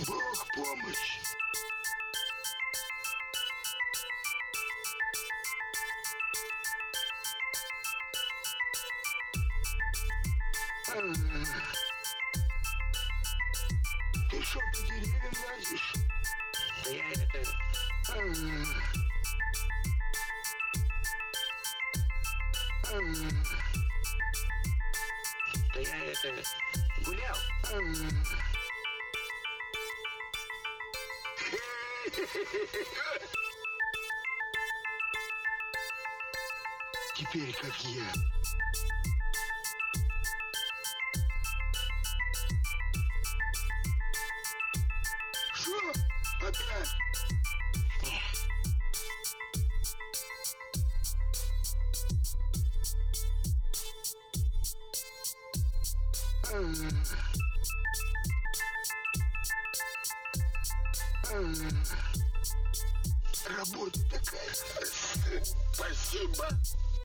Бог помощь. Ты что, по деревьям лазишь? Да я это... Да я это... гулял. Теперь как я. Что? Опять? Работа такая. Спасибо.